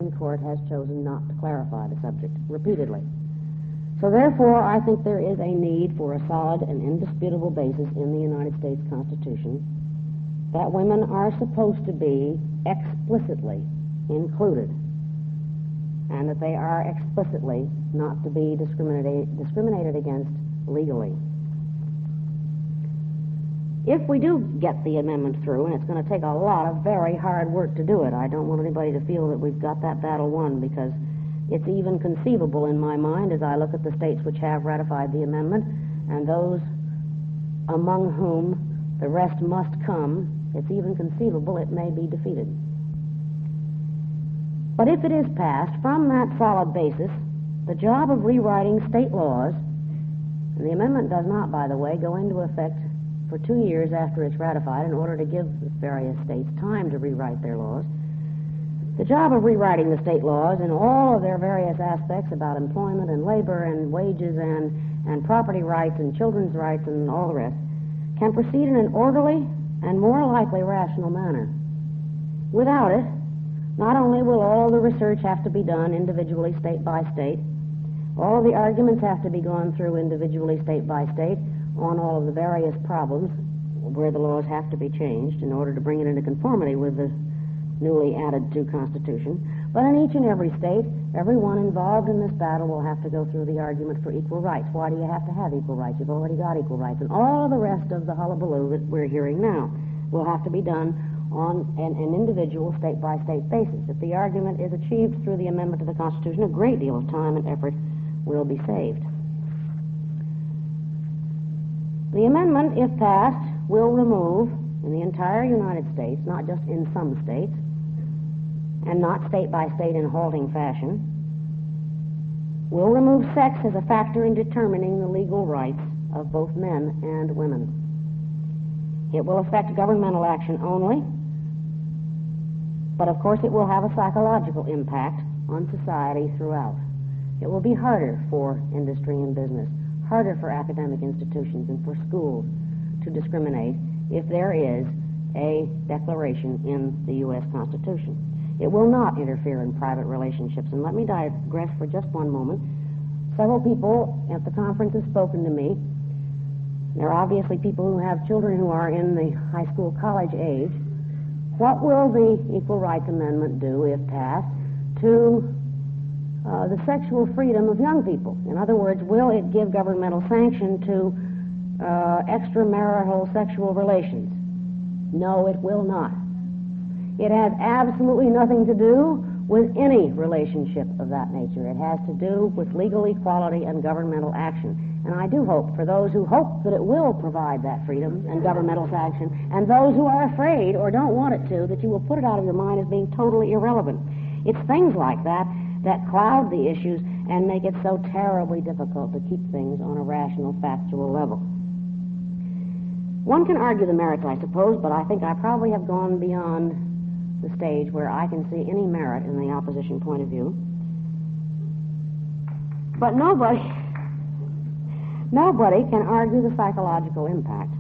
Supreme Court has chosen not to clarify the subject repeatedly. So therefore, I think there is a need for a solid and indisputable basis in the United States Constitution that women are supposed to be explicitly included, and that they are explicitly not to be discriminated against legally. If we do get the amendment through, and it's going to take a lot of very hard work to do it, I don't want anybody to feel that we've got that battle won, because it's even conceivable in my mind, as I look at the states which have ratified the amendment, and those among whom the rest must come, it's even conceivable it may be defeated. But if it is passed, from that solid basis, the job of rewriting state laws, and the amendment does not, by the way, go into effect for 2 years after it's ratified in order to give the various states time to rewrite their laws. The job of rewriting the state laws in all of their various aspects about employment and labor and wages and property rights and children's rights and all the rest can proceed in an orderly and more likely rational manner. Without it, not only will all the research have to be done individually, state by state, all of the arguments have to be gone through individually, state by state, on all of the various problems where the laws have to be changed in order to bring it into conformity with the newly added to Constitution. But in each and every state, everyone involved in this battle will have to go through the argument for equal rights. Why do you have to have equal rights? You've already got equal rights. And all of the rest of the hullabaloo that we're hearing now will have to be done on an individual state-by-state basis. If the argument is achieved through the amendment to the Constitution, a great deal of time and effort will be saved. The amendment, if passed, will remove in the entire United States, not just in some states, and not state by state in halting fashion, will remove sex as a factor in determining the legal rights of both men and women. It will affect governmental action only, but of course it will have a psychological impact on society throughout. It will be harder for industry and business, harder for academic institutions and for schools to discriminate if there is a declaration in the U.S. Constitution. It will not interfere in private relationships. And let me digress for just one moment. Several people at the conference have spoken to me. There are obviously people who have children who are in the high school, college age. What will the Equal Rights Amendment do, if passed, to the sexual freedom of young people? In other words, will it give governmental sanction to extramarital sexual relations? No, it will not. It has absolutely nothing to do with any relationship of that nature. It has to do with legal equality and governmental action. And I do hope, for those who hope that it will provide that freedom and governmental sanction, and those who are afraid or don't want it to, that you will put it out of your mind as being totally irrelevant. It's things like that that cloud the issues and make it so terribly difficult to keep things on a rational, factual level. One can argue the merits, I suppose, but I think I probably have gone beyond the stage where I can see any merit in the opposition point of view. But nobody can argue the psychological impact.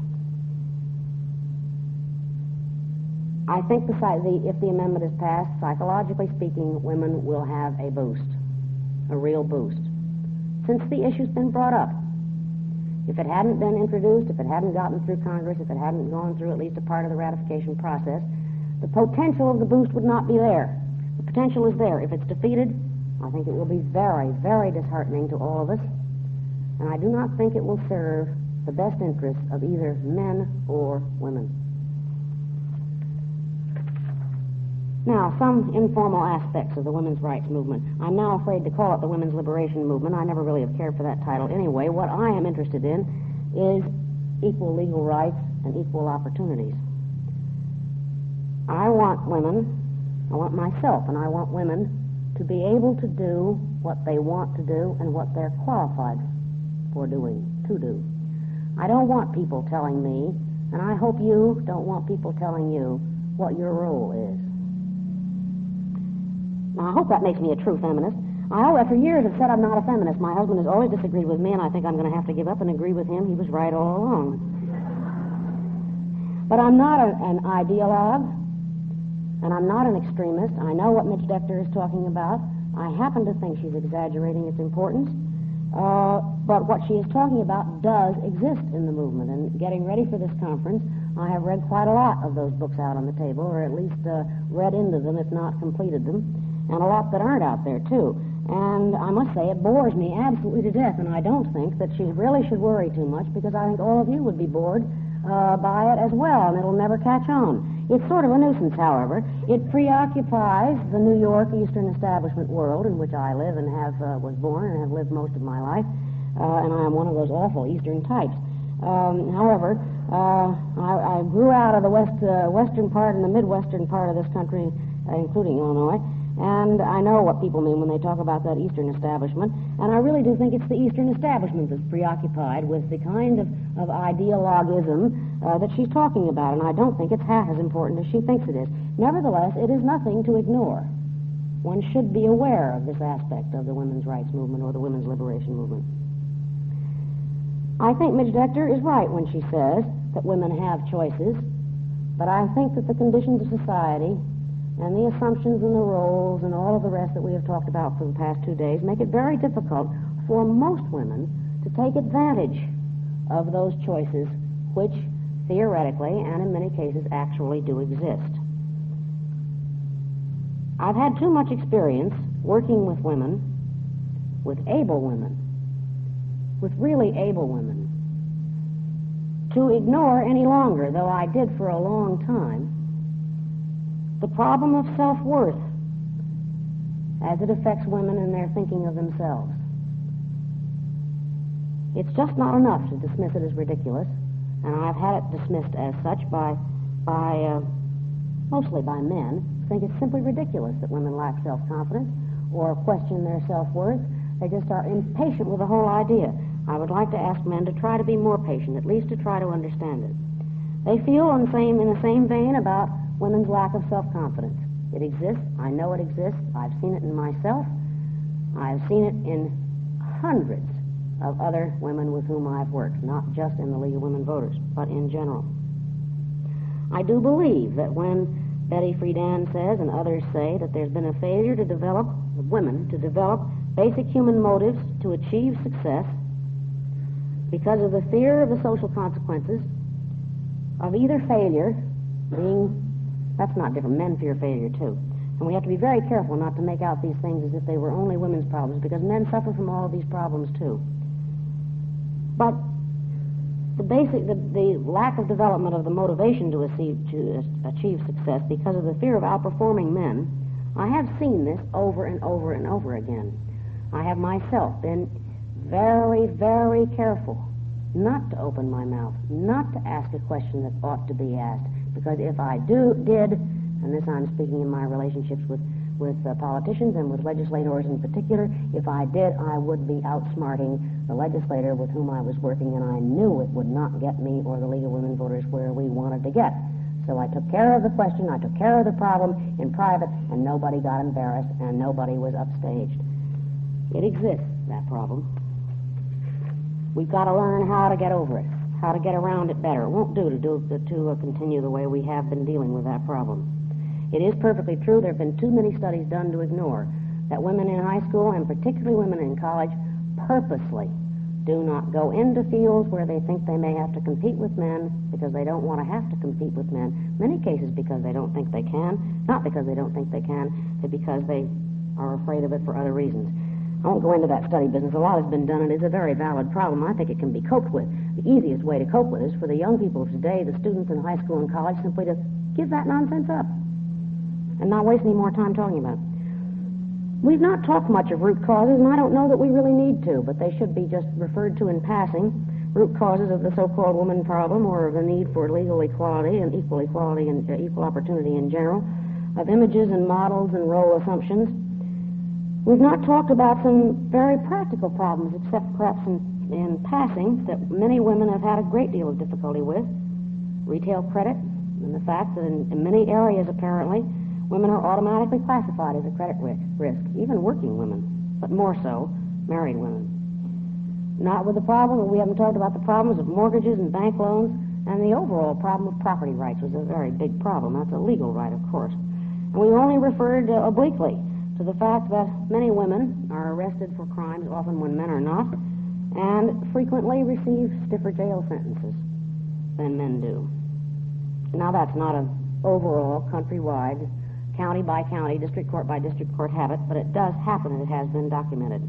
I think if the amendment is passed, psychologically speaking, women will have a boost, a real boost, since the issue's been brought up. If it hadn't been introduced, if it hadn't gotten through Congress, if it hadn't gone through at least a part of the ratification process, the potential of the boost would not be there. The potential is there. If it's defeated, I think it will be very, very disheartening to all of us, and I do not think it will serve the best interests of either men or women. Now, some informal aspects of the women's rights movement. I'm now afraid to call it the women's liberation movement. I never really have cared for that title anyway. What I am interested in is equal legal rights and equal opportunities. I want myself, and I want women to be able to do what they want to do and what they're qualified for doing, to do. I don't want people telling me, and I hope you don't want people telling you what your role is. Now, I hope that makes me a true feminist. I hope after years have said I'm not a feminist. My husband has always disagreed with me, and I think I'm going to have to give up and agree with him. He was right all along. But I'm not an ideologue. And I'm not an extremist. I know what Mitch Decter is talking about. I happen to think she's exaggerating its importance. But what she is talking about does exist in the movement. And getting ready for this conference, I have read quite a lot of those books out on the table, or at least read into them, if not completed them, and a lot that aren't out there, too. And I must say, it bores me absolutely to death, and I don't think that she really should worry too much, because I think all of you would be bored by it as well, and it'll never catch on. It's sort of a nuisance, however. It preoccupies the New York Eastern Establishment world in which I live and was born and have lived most of my life, and I am one of those awful Eastern types. However, I grew out of the western part and the midwestern part of this country, including Illinois, and I know what people mean when they talk about that Eastern Establishment, and I really do think it's the Eastern Establishment that's preoccupied with the kind of ideologism that she's talking about, and I don't think it's half as important as she thinks it is. Nevertheless, it is nothing to ignore. One should be aware of this aspect of the women's rights movement or the women's liberation movement. I think Midge Decter is right when she says that women have choices, but I think that the conditions of society and the assumptions and the roles and all of the rest that we have talked about for the past 2 days make it very difficult for most women to take advantage of those choices which theoretically and in many cases actually do exist. I've had too much experience working with women, with able women, with really able women, to ignore any longer, though I did for a long time, the problem of self-worth as it affects women in their thinking of themselves. It's just not enough to dismiss it as ridiculous, and I've had it dismissed as such mostly by men, who think it's simply ridiculous that women lack self-confidence or question their self-worth. They just are impatient with the whole idea. I would like to ask men to try to be more patient, at least to try to understand it. They feel in the same vein about women's lack of self-confidence. It exists. I know it exists. I've seen it in myself. I've seen it in hundreds of other women with whom I've worked, not just in the League of Women Voters, but in general. I do believe that when Betty Friedan says and others say that there's been a failure to develop basic human motives to achieve success because of the fear of the social consequences of either failure being, that's not different, men fear failure too. And we have to be very careful not to make out these things as if they were only women's problems, because men suffer from all of these problems too. But the lack of development of the motivation to achieve success because of the fear of outperforming men, I have seen this over and over and over again. I have myself been very, very careful not to open my mouth, not to ask a question that ought to be asked, because if I did, and this I'm speaking in my relationships with politicians and with legislators in particular, if I did, I would be outsmarting the legislator with whom I was working, and I knew it would not get me or the League of Women Voters where we wanted to get. So I took care of the question, I took care of the problem in private, and nobody got embarrassed, and nobody was upstaged. It exists, that problem. We've got to learn how to get over it, how to get around it better. It won't do to continue the way we have been dealing with that problem. It is perfectly true there have been too many studies done to ignore that women in high school, and particularly women in college, purposely do not go into fields where they think they may have to compete with men because they don't want to have to compete with men. Many cases because they don't think they can, not because they don't think they can, but because they are afraid of it for other reasons. I won't go into that study business. A lot has been done, and it is a very valid problem. I think it can be coped with. The easiest way to cope with is for the young people of today, the students in high school and college, simply to give that nonsense up and not waste any more time talking about it. We've not talked much of root causes, and I don't know that we really need to, but they should be just referred to in passing. Root causes of the so-called woman problem, or of the need for legal equality and equal equality and equal opportunity in general, of images and models and role assumptions. We've not talked about some very practical problems, except perhaps in passing, that many women have had a great deal of difficulty with. Retail credit, and the fact that in many areas, apparently, women are automatically classified as a credit risk, even working women, but more so, married women. Not with the problem, we haven't talked about the problems of mortgages and bank loans, and the overall problem of property rights was a very big problem. That's a legal right, of course. And we only referred obliquely to the fact that many women are arrested for crimes, often when men are not, and frequently receive stiffer jail sentences than men do. Now, that's not an overall, countrywide, county by county, district court by district court habit, but it does happen, and it has been documented.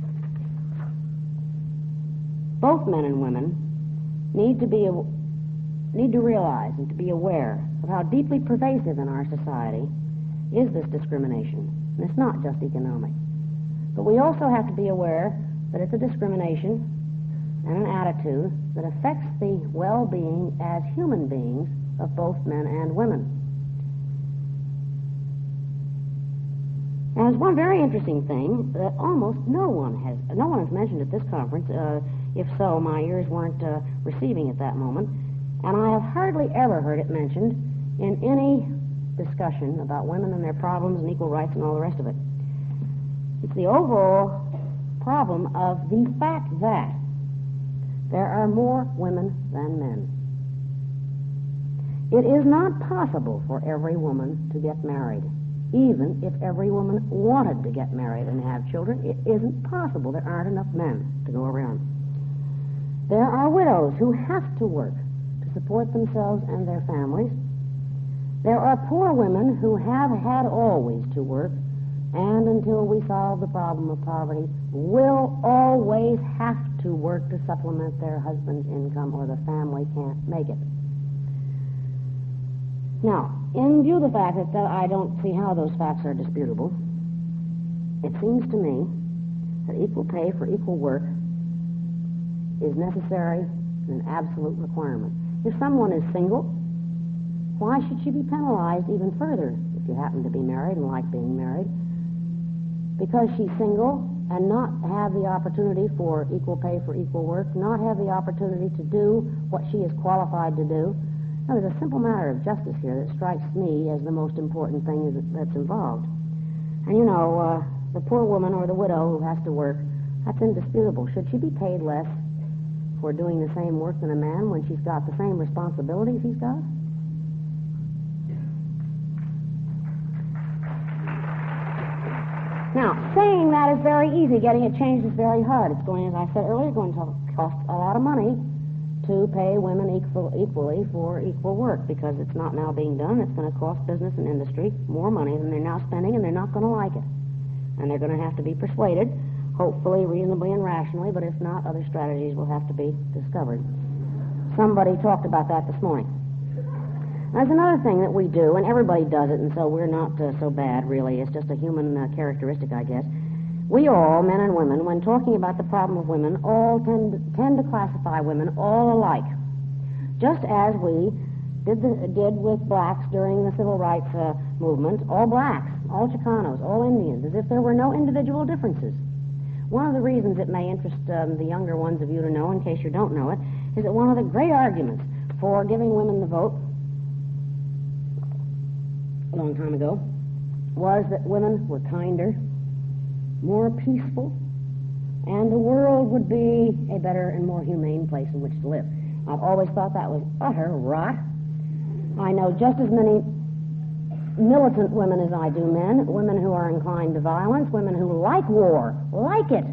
Both men and women need to realize and to be aware of how deeply pervasive in our society is this discrimination. And it's not just economic. But we also have to be aware that it's a discrimination and an attitude that affects the well-being as human beings of both men and women. Now, there's one very interesting thing that almost no one has mentioned at this conference. If so, my ears weren't receiving at that moment. And I have hardly ever heard it mentioned in any discussion about women and their problems and equal rights and all the rest of it. It's the overall problem of the fact that there are more women than men. It is not possible for every woman to get married. Even if every woman wanted to get married and have children, it isn't possible. There aren't enough men to go around. There are widows who have to work to support themselves and their families. There are poor women who have had always to work, and until we solve the problem of poverty, will always have to work to supplement their husband's income, or the family can't make it. Now, in view of the fact that I don't see how those facts are disputable, it seems to me that equal pay for equal work is necessary and an absolute requirement. If someone is single, why should she be penalized even further if you happen to be married and like being married? Because she's single and not have the opportunity for equal pay for equal work, not have the opportunity to do what she is qualified to do. Now, there's a simple matter of justice here that strikes me as the most important thing that's involved. And you know, the poor woman or the widow who has to work, that's indisputable. Should she be paid less for doing the same work than a man when she's got the same responsibilities he's got? Now, saying that is very easy. Getting it changed is very hard. It's going, as I said earlier, going to cost a lot of money to pay women equally for equal work, because it's not now being done. It's going to cost business and industry more money than they're now spending, and they're not going to like it. And they're going to have to be persuaded, hopefully reasonably and rationally, but if not, other strategies will have to be discovered. Somebody talked about that this morning. There's another thing that we do, and everybody does it, and so we're not so bad, really. It's just a human characteristic, I guess. We all, men and women, when talking about the problem of women, all tend to classify women all alike. Just as we did with blacks during the civil rights movement, all blacks, all Chicanos, all Indians, as if there were no individual differences. One of the reasons it may interest the younger ones of you to know, in case you don't know it, is that one of the great arguments for giving women the vote a long time ago was that women were kinder, more peaceful, and the world would be a better and more humane place in which to live. I've always thought that was utter rot. I know just as many militant women as I do men, women who are inclined to violence, women who like war, like it,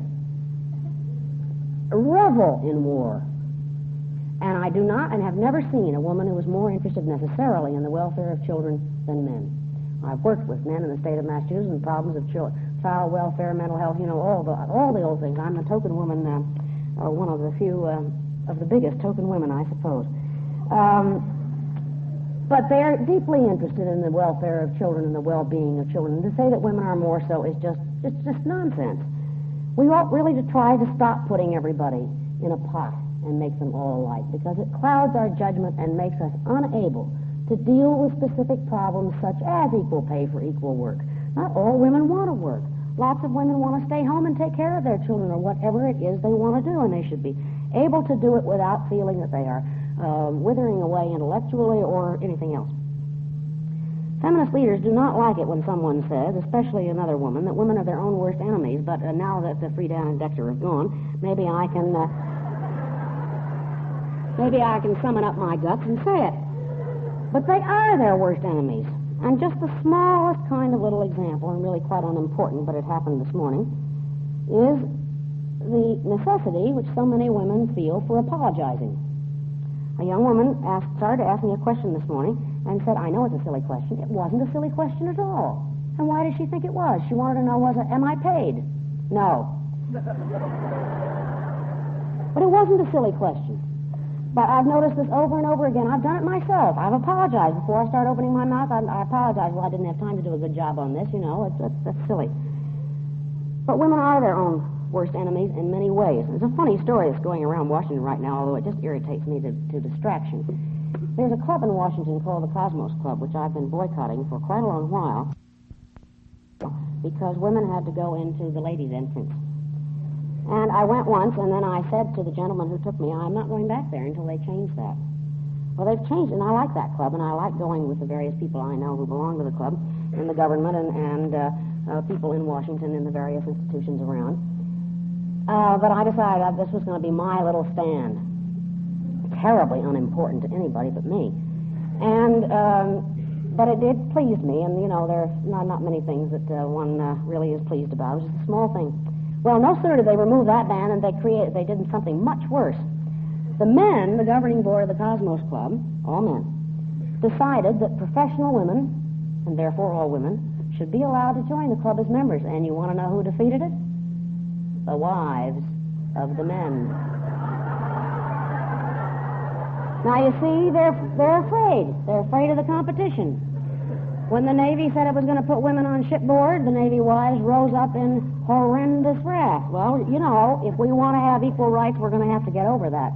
revel in war. And I do not and have never seen a woman who was more interested necessarily in the welfare of children than men. I've worked with men in the state of Massachusetts on problems of child welfare, mental health, you know, all the old things. I'm a token woman, one of the few of the biggest token women, I suppose. But they're deeply interested in the welfare of children and the well-being of children. And to say that women are more so is just nonsense. We ought really to try to stop putting everybody in a pot and make them all alike, because it clouds our judgment and makes us unable to deal with specific problems such as equal pay for equal work. Not all women want to work. Lots of women want to stay home and take care of their children or whatever it is they want to do, and they should be able to do it without feeling that they are withering away intellectually or anything else. Feminist leaders do not like it when someone says, especially another woman, that women are their own worst enemies, but now that the Friedan and Dexter have gone, maybe I can summon up my guts and say it. But they are their worst enemies. And just the smallest kind of little example, and really quite unimportant, but it happened this morning, is the necessity which so many women feel for apologizing. A young woman started to ask me a question this morning and said, I know it's a silly question. It wasn't a silly question at all. And why did she think it was? She wanted to know, am I paid? No. But it wasn't a silly question. But I've noticed this over and over again. I've done it myself. I've apologized. Before I start opening my mouth, I apologize. Well, I didn't have time to do a good job on this, That's silly. But women are their own worst enemies in many ways. There's a funny story that's going around Washington right now, although it just irritates me to distraction. There's a club in Washington called the Cosmos Club, which I've been boycotting for quite a long while because women had to go into the ladies' entrance. And I went once, and then I said to the gentleman who took me, I'm not going back there until they change that. Well, they've changed it, and I like that club, and I like going with the various people I know who belong to the club, and the government, and people in Washington in the various institutions around. But I decided this was going to be my little stand. Terribly unimportant to anybody but me. And but it did please me, and there are not many things that one really is pleased about. It was just a small thing. Well, no sooner did they remove that ban than they did something much worse. The men, the governing board of the Cosmos Club, all men, decided that professional women, and therefore all women, should be allowed to join the club as members. And you want to know who defeated it? The wives of the men. Now, you see, they're afraid. They're afraid of the competition. When the Navy said it was going to put women on shipboard, the Navy wives rose up in horrendous wrath. Well, if we want to have equal rights, we're going to have to get over that.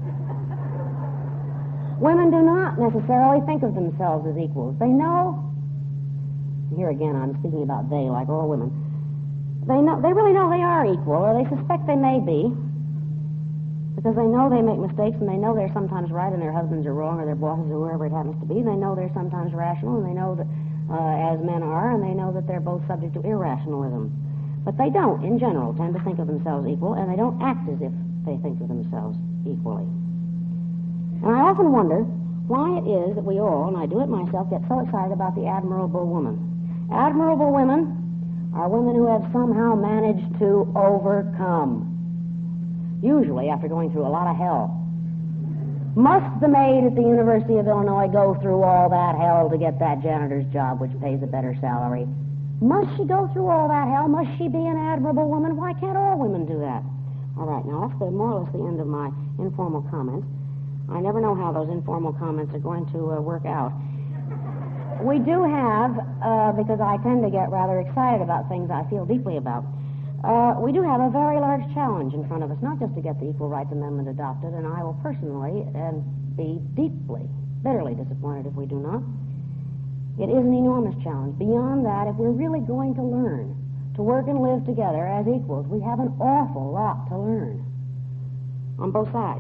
Women do not necessarily think of themselves as equals. They know, here again I'm speaking about they, like all women, they really know they are equal, or they suspect they may be, because they know they make mistakes, and they know they're sometimes right and their husbands are wrong, or their bosses, or whoever it happens to be. They know they're sometimes rational, and they know that, as men are, and they know that they're both subject to irrationalism. But they don't, in general, tend to think of themselves equal, and they don't act as if they think of themselves equally. And I often wonder why it is that we all, and I do it myself, get so excited about the admirable woman. Admirable women are women who have somehow managed to overcome, usually after going through a lot of hell. Must the maid at the University of Illinois go through all that hell to get that janitor's job, which pays a better salary? Must she go through all that hell? Must she be an admirable woman? Why can't all women do that? All right, now that's more or less the end of my informal comments. I never know how those informal comments are going to work out. We do have, because I tend to get rather excited about things I feel deeply about, we do have a very large challenge in front of us, not just to get the Equal Rights Amendment adopted, and I will personally be deeply, bitterly disappointed if we do not. It is an enormous challenge. Beyond that, if we're really going to learn to work and live together as equals, we have an awful lot to learn on both sides.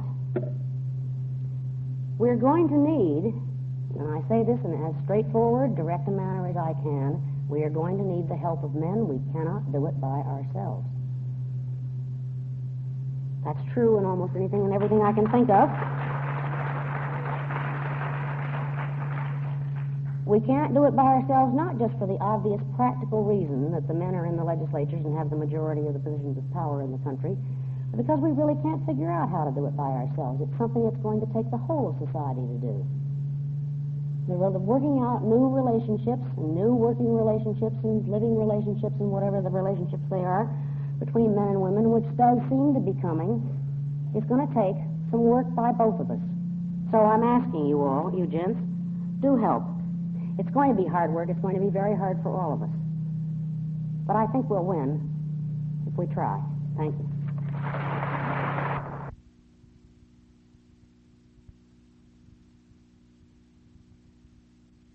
We're going to need, and I say this in as straightforward, direct a manner as I can, we are going to need the help of men. We cannot do it by ourselves. That's true in almost anything and everything I can think of. We can't do it by ourselves, not just for the obvious practical reason that the men are in the legislatures and have the majority of the positions of power in the country, but because we really can't figure out how to do it by ourselves. It's something that's going to take the whole of society to do. They're working out new relationships, and new working relationships, and living relationships, and whatever the relationships they are between men and women, which does seem to be coming. It's going to take some work by both of us. So I'm asking you all, you gents, do help. It's going to be hard work. It's going to be very hard for all of us. But I think we'll win if we try. Thank you.